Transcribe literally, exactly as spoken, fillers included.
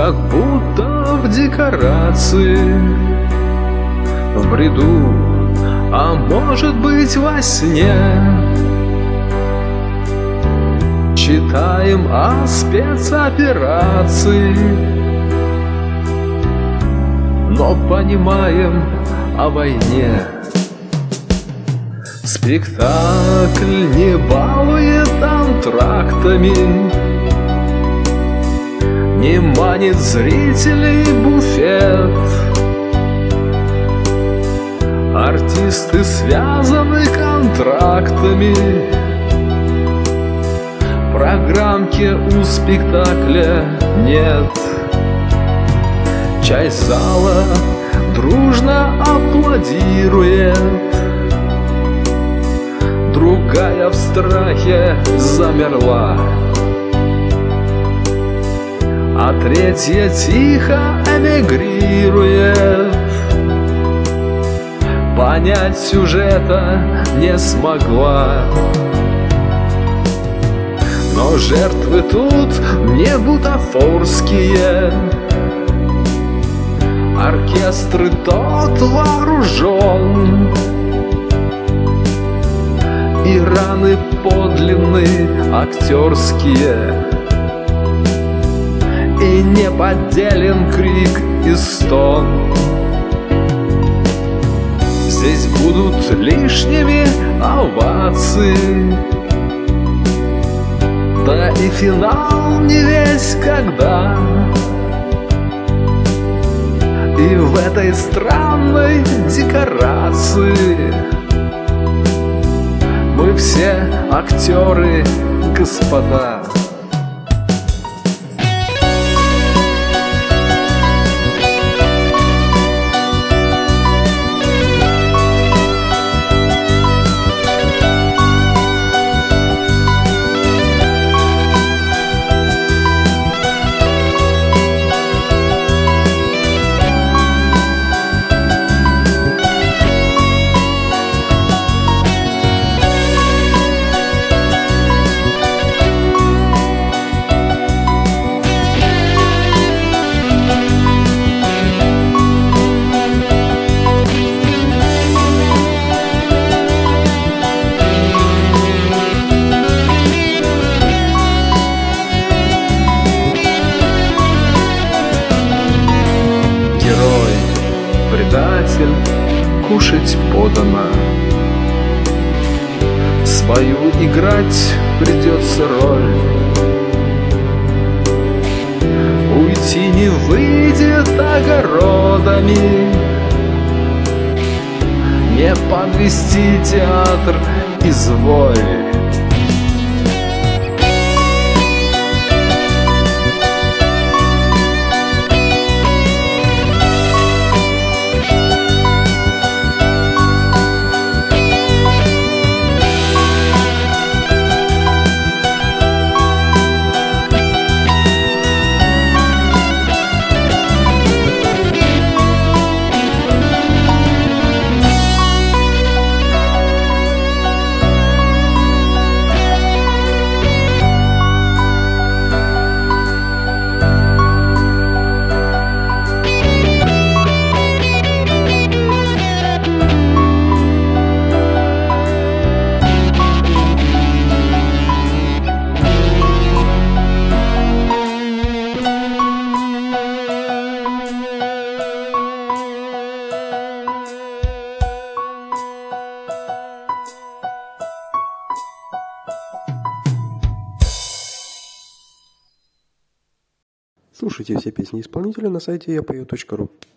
как будто в декорации, в бреду, а может быть во сне. Читаем о спецоперации, но понимаем о войне. Спектакль не балует антрактами, не манит зрителей буфет. Артисты связаны контрактами, программки у спектакля нет. Часть зала дружно аплодирует, другая в страхе замерла, а третья тихо эмигрирует. Понять сюжета не смогла, но жертвы тут не бутафорские. Оркестр тот вооружен, и раны подлинные актерские, и не подделен крик и стон. Здесь будут лишними овации, да и финал не весь когда. И в этой странной декорации мы все актеры, господа. Предатель, кушать подано, свою играть придется роль. Уйти не выйдет огородами, не подвести театр изволь. Слушайте все песни исполнителя на сайте я пою точка ру.